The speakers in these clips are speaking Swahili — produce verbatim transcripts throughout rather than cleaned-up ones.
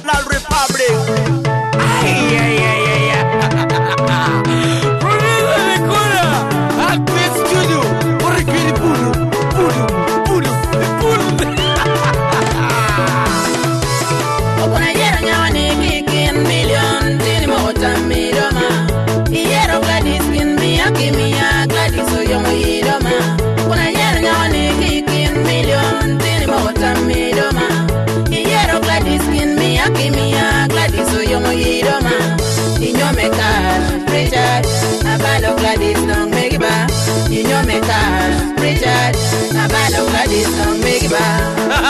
La Republic. Ay, ay, ay, ay, ay. Producer de Cura. Active Studio. Porque de puro, puro, puro, puro. Okuna yero nyawani kikin million tini mota midoma. Yero Gladys kin miya kimia Gladys oyomo yidoma. Okuna yero nyawani kikin million tini mota midoma. Yero Gladys kin miya kimia Gladys oyomo yidoma. Inyome cash, Richard, abalo Gladys don't make it back. Inyome cash, Richard, abalo Gladys don't make it back.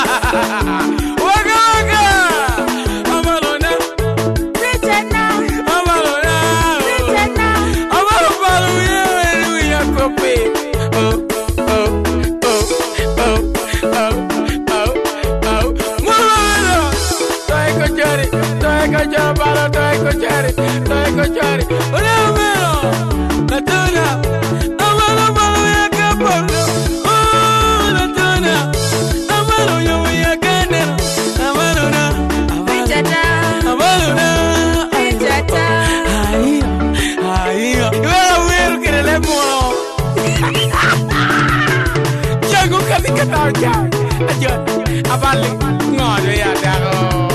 Abale ngode ya dago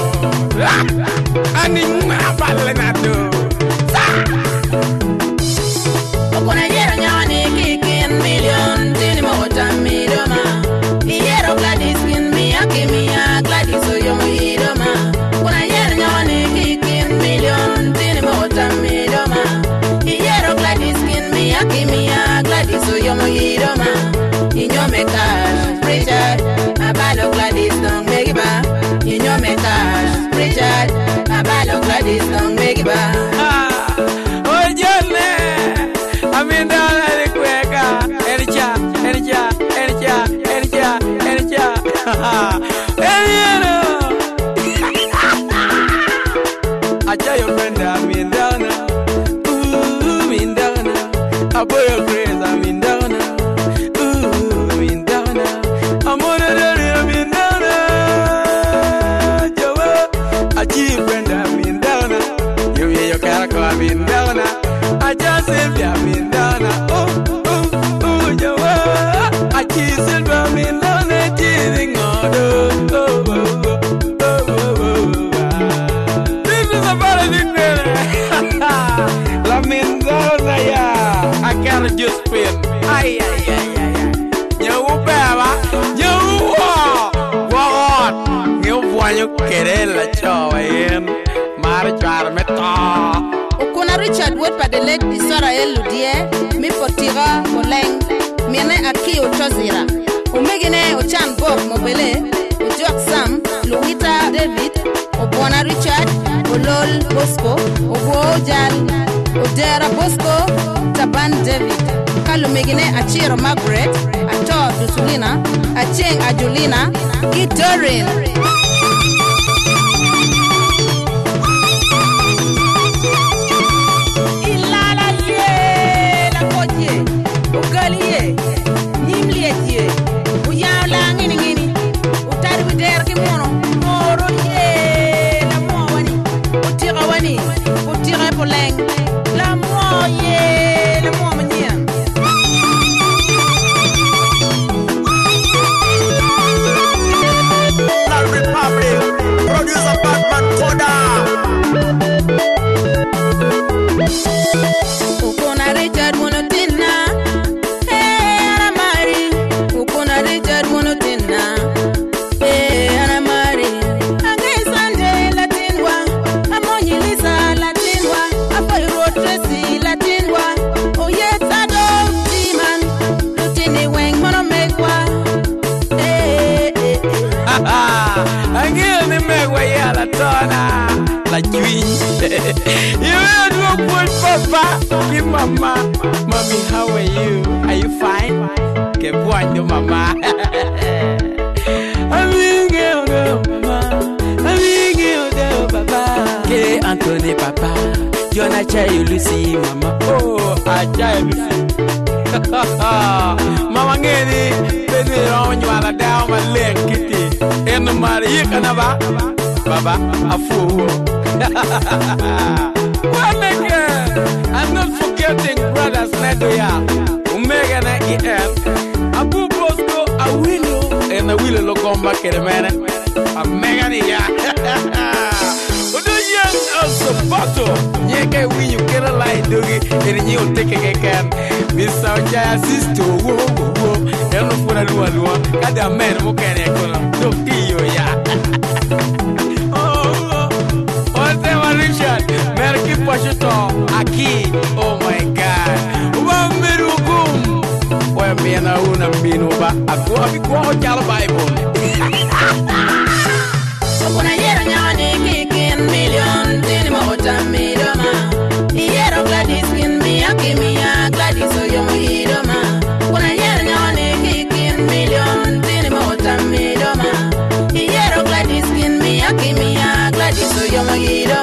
ani abale na do Okuna yero nyawani kikin million tini mota midoma. Yero Gladys kin miya kimia Gladys oyomo yidoma. Okuna yero nyawani kikin million tini mota midoma. Yero Gladys kin miya kimia Gladys oyomo yidoma. Inyome cash, Richard, abalo Gladys don't make it back. Inyome cash, Richard, abalo Gladys don't make it back. Oh jone aminda le kweka ercha ercha ercha ercha ercha eliano acha yo friend aminda na ooh aminda na aboyo crazy aminda na ooh aminda na amore de aminda na jawa achi friend aminda na yo yo kara ko aminda na acha Sylvia aminda na oh oh oh jawa achi Sylvia aminda na tiring odo oh oh oh this is a very good la Mendoza ya I gotta just spin ay ay ay ay nyawu baba nyawu what nyawu wanyo querela chowen mar char meta. Okuna Richard wet pa de late Israel Ludie mi potira boleng miene aki ochozira umegine ochan bob mobele ojuak Sam Louita David obona Richard olol Bosco obojal odera Bosco taban David kalumegine achiro Margaret ato Dusulina acheng Ajulina Gitorin la queen. You will do good, Papa. Give Mama. Mommy, how are you? Are you fine? Que bueno, Mama. Amigo, Mama. Amigo, Papa. Que Anthony, Papa. Jonah Chay, Lucy, Mama. Oh, I Chay, Lucy. Mama, Gedi, baby, on you are down my leg, Kitty. And the Maria Canava. Baba, a fool. Well, again, I'm not forgetting brothers Nedoya, Omega and E L. Abu Bosco, a willow, and a willow come back in a minute. A Megania. Also, bottle. Yeke, when you get a light, do it, and you take a can. Miss Sauja, sister, whoa, whoa, and no for a lua, got a man who can echo. Don't you, ya. Oh, whatever, Richard, Merky Pashito, Aki, oh my God. One middle boom. Well, me and I won't have been over. I go up, go out, yellow Bible. When I hear a kicking million, Tinny Motamidoma. Hero Gladys in me, I give me a Gladys, so you're my idoma. When I hear a kicking million, Tinny Motamidoma. Hero Gladys in me, I give me a Gladys, so you're my idoma.